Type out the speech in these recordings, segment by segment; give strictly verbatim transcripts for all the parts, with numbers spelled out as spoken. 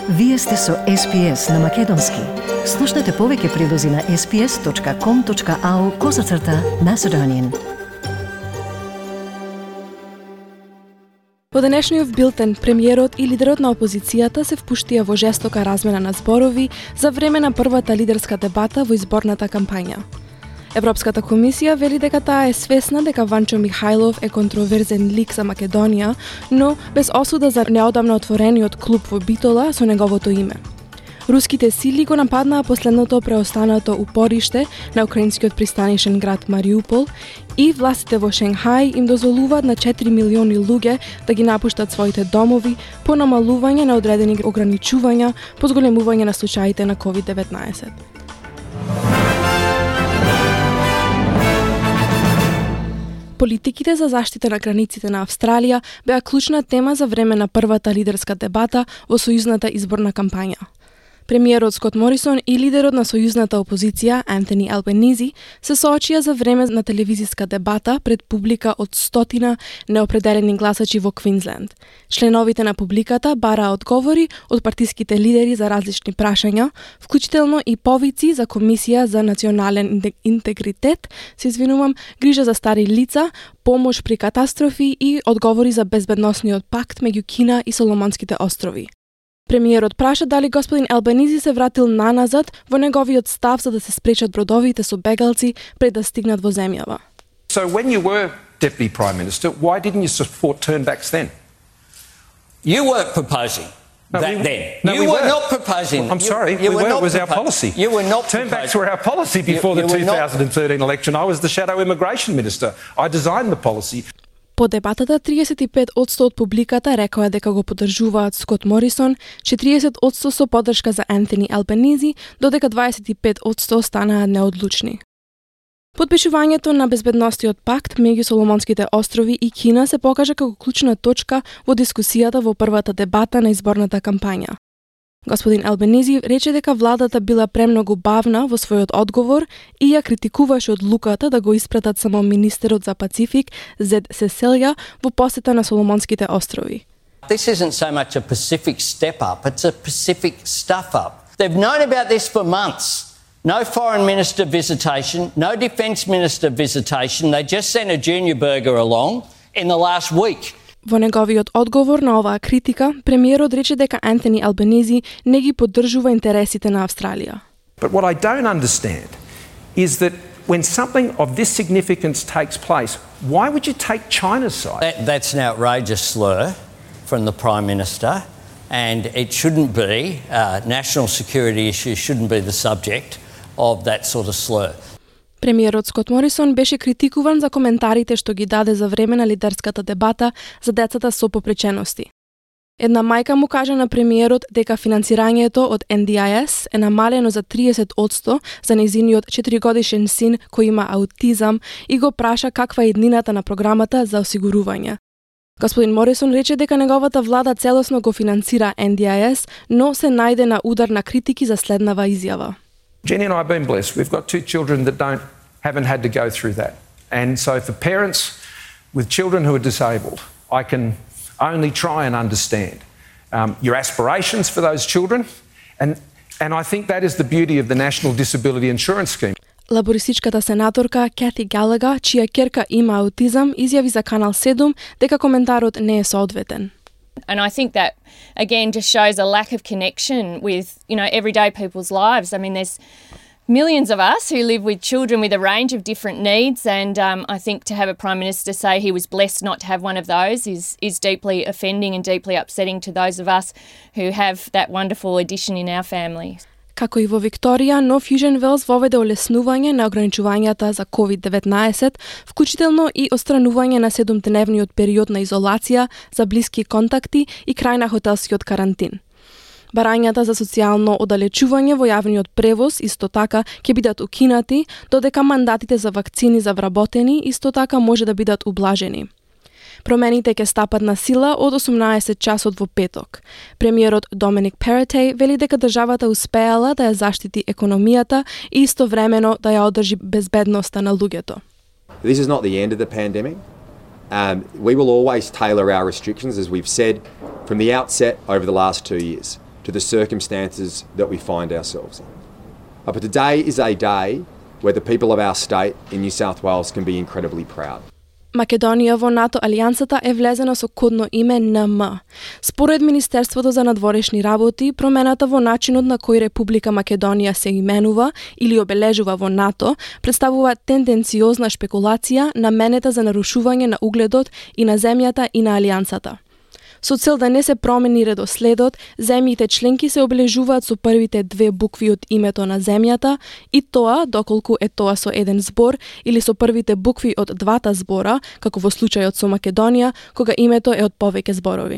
Вие сте со Ес Пи Ес на Македонски. Слушнете повеќе прилози на ес пи ес точка ком точка ау козацрта Macedonian. По денешниот билтен, премиерот и лидерот на опозицијата се впуштија во жестока размена на зборови за време на првата лидерска дебата во изборната кампања. Европската комисија вели дека таа е свесна дека Ванчо Михајлов е контроверзен лик за Македонија, но без осуда за неодамна отворениот клуб во Битола со неговото име. Руските сили го нападнаа последното преостанато упориште на украинскиот пристанишен град Мариупол и властите во Шенгај им дозволуваат на четири милиони луѓе да ги напуштат своите домови по намалување на одредени ограничувања по зголемување на случаите на ковид деветнаесет. Политиките за заштита на границите на Австралија беа клучна тема за време на првата лидерска дебата во сојузната изборна кампања. Премиерот Скот Морисон и лидерот на сојузната опозиција Антони Албенизи се соочија за време на телевизиска дебата пред публика од стотина неопределени гласачи во Квинсленд. Членовите на публиката бараа одговори од партиските лидери за различни прашања, вклучително и повици за Комисија за национален интегритет, се извинувам, грижа за стари лица, помош при катастрофи и одговори за безбедносниот пакт меѓу Кина и Соломонските острови. Премиерот праша дали господин Албенизи се вратил наназад во неговиот став за да се спречат бродовите со бегалци пред да стигнат во земјава. So when you were Deputy Prime Minister, why didn't you support turnbacks then? You weren't proposing No, that we, then. No, you we were were not proposing. Well, I'm you, sorry, you we were were. not It was our propo- policy. You were not Turnbacks proposing. were our policy before you, you the were not- two thousand thirteen election. I was the shadow immigration minister. I designed the policy. По дебатата, триесет и пет одсто од публиката рекоа дека го поддржуваат Скот Морисон, четириесет одсто со поддршка за Антони Албенизи, додека дваесет и пет одсто останаа неодлучни. Подпишувањето на безбедносниот пакт меѓу Соломонските острови и Кина се покажа како клучна точка во дискусијата во првата дебата на изборната кампања. Господин Албенизи рече дека владата била премногу бавна во својот одговор и ја критикуваше одлуката да го испратат само министерот за Пацифик Зед Сеселја во посета на Соломонските острови. This isn't so much a Pacific step up, it's a Pacific stuff up. They've known about this for months. No foreign minister visitation, no defence minister visitation. They just sent a junior burger along in the last week. Во неговиот одговор на оваа критика, премиерот рече дека Антони Албенизи не ги поддржува интересите на Австралија. But what I don't understand is that when something of this significance takes place, why would you take China's side? That, that's an outrageous slur from the Prime Minister, and it shouldn't be, uh, national security issues shouldn't be the subject of that sort of slur. Премиерот Скот Морисон беше критикуван за коментарите што ги даде за време на лидерската дебата за децата со попречености. Една мајка му кажа на премиерот дека финансирањето од Ен Ди Ај Ес е намалено за триесет одсто за нејзиниот четиригодишен син кој има аутизам и го праша каква е иднината на програмата за осигурување. Господин Морисон рече дека неговата влада целосно го финансира Ен Ди Ај Ес, но се најде на удар на критики за следнава изјава. Jenny and I have been blessed. We've got two children that don't haven't had to go through that. And so for parents with children who are disabled, I can only try and understand um, your aspirations for those children. And, and I think that is the beauty of the National Disability Insurance Scheme. Лабористичката сенаторка Кати Галага, чија ќерка има аутизам, изјави за Канал седум дека коментарот не е соодветен. And I think that, again, just shows a lack of connection with, you know, everyday people's lives. I mean, there's millions of us who live with children with a range of different needs, and um, I think to have a Prime Minister say he was blessed not to have one of those is, is deeply offending and deeply upsetting to those of us who have that wonderful addition in our family. Како и во Викторија, нов Южен Велс воведе олеснување на ограничувањата за ковид деветнаесет, вклучително и отстранување на седумдневниот период на изолација за блиски контакти и крај на хотелскиот карантин. Барањата за социјално оддалечување во јавниот превоз исто така ќе бидат укинати, додека мандатите за вакцини за вработени исто така може да бидат ублажени. Промените ќе стапат на сила од осумнаесет часот во петок. Премиерот Доминик Перотей вели дека државата успеала да ја заштити економијата и истовремено да ја одржи безбедноста на луѓето. This is not the end of the pandemic. Um, we will always tailor our restrictions, as we've said from the outset over the last two years. to the circumstances that we find ourselves in. Uh, but today is a day where the people of our state in New South Wales can be incredibly proud. Македонија во НАТО алијансата е влезена со кодно име Н М. Според Министерството за надворешни работи, промената во начинот на кој Република Македонија се именува или обележува во НАТО представува тенденциозна шпекулација наменета за нарушување на угледот и на земјата и на алијансата. Со цел да не се промени редоследот, земјите членки се обележуваат со првите две букви од името на земјата и тоа, доколку е тоа со еден збор, или со првите букви од двата збора, како во случајот со Македонија, кога името е од повеќе зборови.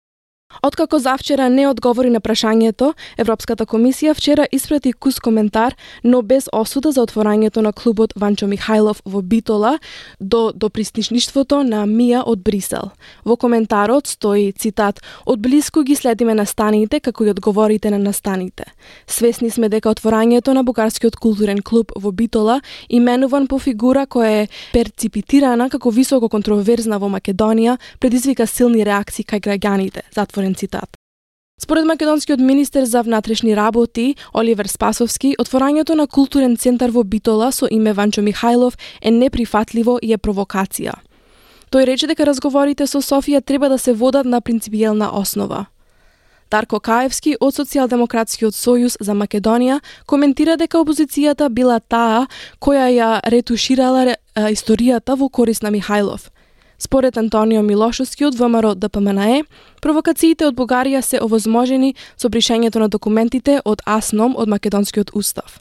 Откако завчера не одговори на прашањето, Европската комисија вчера испрати кус коментар, но без осуда за отворањето на клубот Ванчо Михајлов во Битола до до приснишништвото на Мија од Брисел. Во коментарот стои цитат: "Од блиску ги следиме настаните како и одговорите на настаните. Свесни сме дека отворањето на бугарскиот културен клуб во Битола, именуван по фигура која е перципитирана како високо контроверзна во Македонија, предизвика силни реакции кај граѓаните." Затворен цитат. Според македонскиот министер за внатрешни работи Оливер Спасовски, отворањето на културен центар во Битола со име Ванчо Михајлов е неприфатливо и е провокација. Тој рече дека разговорите со Софија треба да се водат на принципиелна основа. Дарко Каевски од Социјалдемократскиот сојуз за Македонија коментира дека опозицијата била таа која ја ретуширала историјата во корист на Михајлов. Според Антонио Милошовски од ВМРО Д П М Н Е, провокациите од Бугарија се овозможени со бришењето на документите од АСНОМ од македонскиот устав.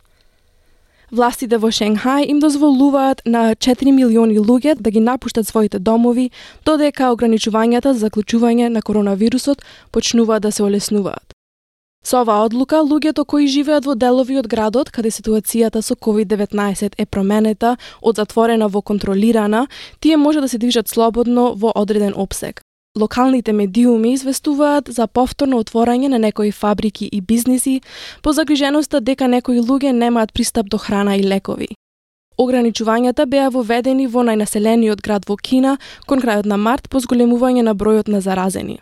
Властите во Шенгај им дозволуваат на четири милиони луѓе да ги напуштат своите домови, додека ограничувањата за заклучување на коронавирусот почнуваат да се олеснуваат. Со оваа одлука, луѓето кои живеат во делови од градот каде ситуацијата со ковид деветнаесет е променета од затворена во контролирана, тие може да се движат слободно во одреден опсег. Локалните медиуми известуваат за повторно отворање на некои фабрики и бизниси по загриженоста дека некои луѓе немаат пристап до храна и лекови. Ограничувањата беа воведени во најнаселениот град во Кина кон крајот на март по зголемување на бројот на заразени.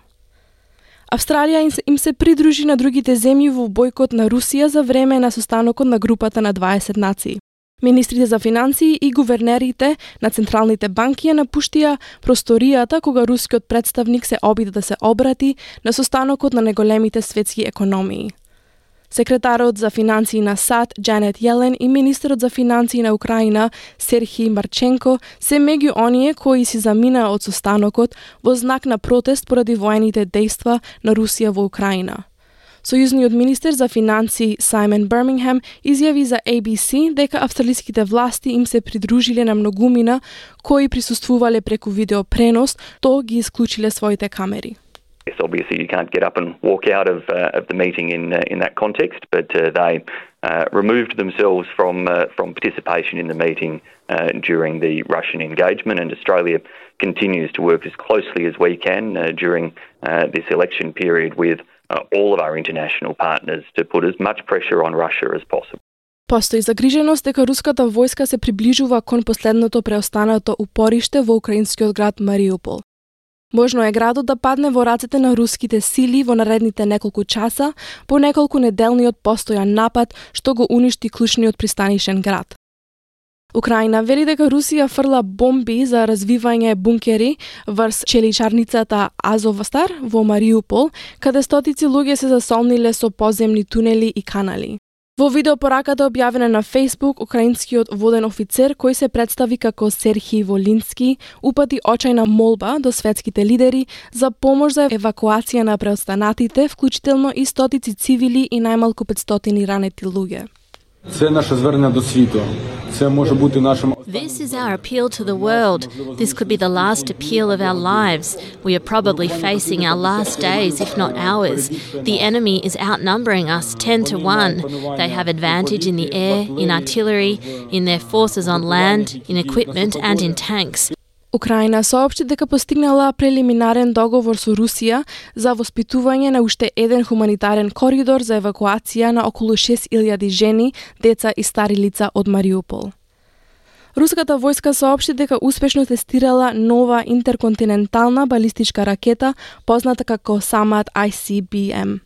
Австралија им се придружи на другите земји во бојкот на Русија за време на состанокот на групата на дваесет нации. Министрите за финансии и гувернерите на централните банки ја напуштија просторијата кога рускиот представник се обиде да се обрати на состанокот на најголемите светски економии. Секретарот за финансии на САД Джанет Јелен и министерот за финансии на Украина Серхиј Марченко се меѓу оние кои си заминаа од состанокот во знак на протест поради воените дејства на Русија во Украина. Сојузниот министер за финансии Сајмон Бирмингем изјави за А Б С дека австралиските власти им се придружиле на многумина кои присуствувале преку видеопренос, то ги исклучиле своите камери. Yes, obviously you can't get up and walk out of uh, of the meeting in uh, in that context, but uh, they uh, removed themselves from uh, from participation in the meeting uh, during the Russian engagement, and Australia continues to work as closely as we can uh, during uh, this election period with uh, all of our international partners to put as much pressure on Russia as possible. Постои загриженост дека руската војска се приближува кон последното преостанато упориште во украинскиот град Мариупол. Можно е градот да падне во рацете на руските сили во наредните неколку часа по неколку неделниот постојан напад што го уништи клучниот пристанишен град. Украина вели дека Русија фрла бомби за развивање бункери врз челичарницата Азовстар во Мариупол, каде стотици луѓе се засолниле со подземни тунели и канали. Во видеопораката објавена на Facebook, украинскиот воден офицер кој се представи како Серхиј Волински упати очајна молба до светските лидери за помош за евакуација на преостанатите, вклучително и стотици цивили и најмалку петстотини ранети луѓе. Це наше звернення до світу. Це може бути нашим. This is our appeal to the world. This could be the last appeal of our lives. We are probably facing our last days, if not hours. The enemy is outnumbering us ten to one. They have advantage in the air, in artillery, in their forces on land, in equipment and in tanks. Украина соопшти дека постигнала прелиминарен договор со Русија за воспитување на уште еден хуманитарен коридор за евакуација на околу шест илјади жени, деца и стари лица од Мариупол. Руската војска соопшти дека успешно тестирала нова интерконтинентална балистичка ракета, позната како Самат I C B M.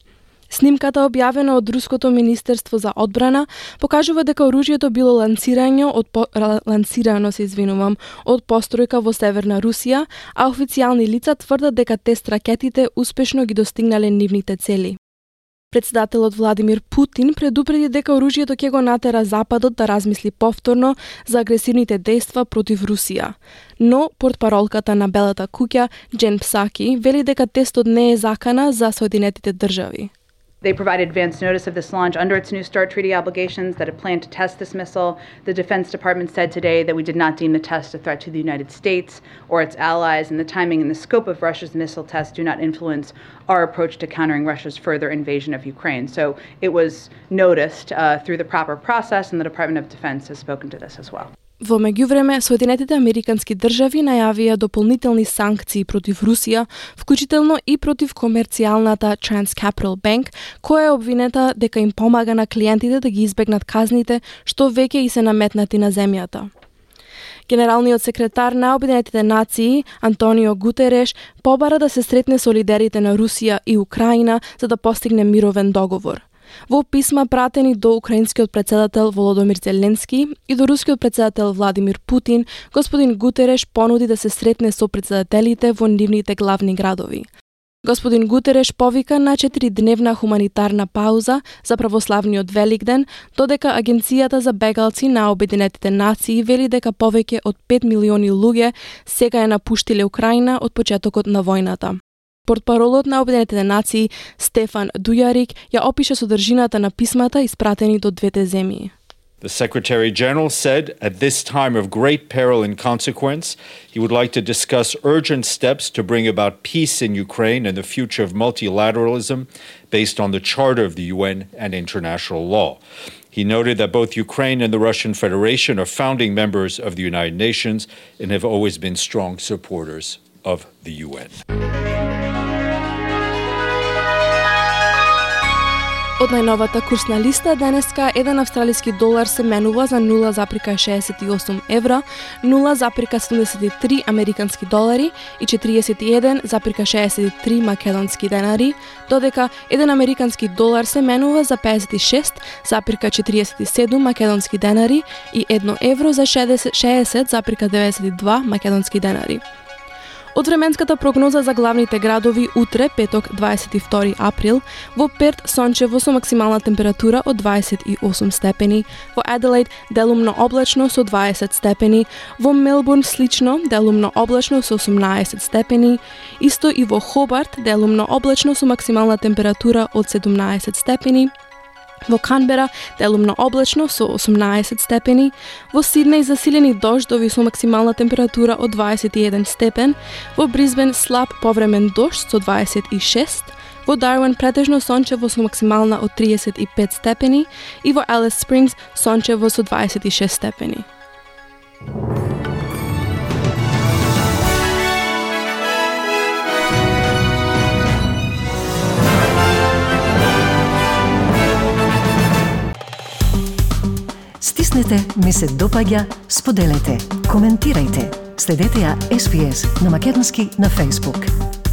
Снимката, објавена од Руското министерство за одбрана, покажува дека оружјето било лансирање од по... лансирано се извинувам од постројка во северна Русија, а официјални лица тврдат дека тест ракетите успешно ги достигнале нивните цели. Председателот Владимир Путин предупреди дека оружјето ќе го натера Западот да размисли повторно за агресивните дејства против Русија. Но портпаролката на Белата куќа, Джен Псаки, вели дека тестот не е закана за Соединетите држави. They provided advance notice of this launch under its New START treaty obligations that it planned to test this missile. The Defense Department said today that we did not deem the test a threat to the United States or its allies, and the timing and the scope of Russia's missile tests do not influence our approach to countering Russia's further invasion of Ukraine. So it was noticed uh, through the proper process, and the Department of Defense has spoken to this as well. Во меѓувреме, Соединетите Американски држави најавија дополнителни санкции против Русија, вклучително и против комерцијалната TransCapital Bank, која е обвинета дека им помага на клиентите да ги избегнат казните што веќе и се наметнати на земјата. Генералниот секретар на Обединетите нации, Антонио Гутереш, побара да се сретне со лидерите на Русија и Украина за да постигне мировен договор. Во писма пратени до украинскиот председател Володомир Зеленски и до рускиот председател Владимир Путин, господин Гутереш понуди да се сретне со председателите во нивните главни градови. Господин Гутереш повика на четиридневна хуманитарна пауза за православниот Великден, додека Агенцијата за бегалци на Обединетите нации вели дека повеќе од пет милиони луѓе сега е напуштиле Украина од почетокот на војната. Портпаролот на Обединетите нации Стефан Дујарик ја опиша содржината на писмата испратени до двете земји. The Secretary General said, at this time of great peril and consequence, he would like to discuss urgent steps to bring about peace in Ukraine and the future of multilateralism based on the Charter of the U N and international law. He noted that both Ukraine and the Russian Federation are founding members of the United Nations and have always been strong supporters of the U N. Од најновата курсна листа, денеска еден австралиски долар се менува за нула запирка шеесет и осум евра, нула запирка седумдесет и три американски долари и четириесет и еден запирка шеесет и три македонски денари, додека еден американски долар се менува за пеесет и шест запирка четириесет и седум македонски денари и едно евро за шеесет запирка деветдесет и два македонски денари. Од временската прогноза за главните градови утре, петок, дваесет и втори април, во Перт сончево со максимална температура од дваесет и осум степени, во Аделаид делумно облачно со дваесет степени, во Мелбурн слично делумно облачно со осумнаесет степени, исто и во Хобарт делумно облачно со максимална температура од седумнаесет степени, во Канбера делумно облачно со осумнаесет степени, во Сиднеј засилени дождови со максимална температура од дваесет и еден степен, во Брисбен слаб повремен дожд со дваесет и шест, во Дарвин претежно сончево со максимална од триесет и пет степени и во Алис Спрингс сончево со дваесет и шест степени. Стиснете, ми се допаѓа, споделете, коментирајте. Следете ја Ес Би Ес на македонски на Facebook.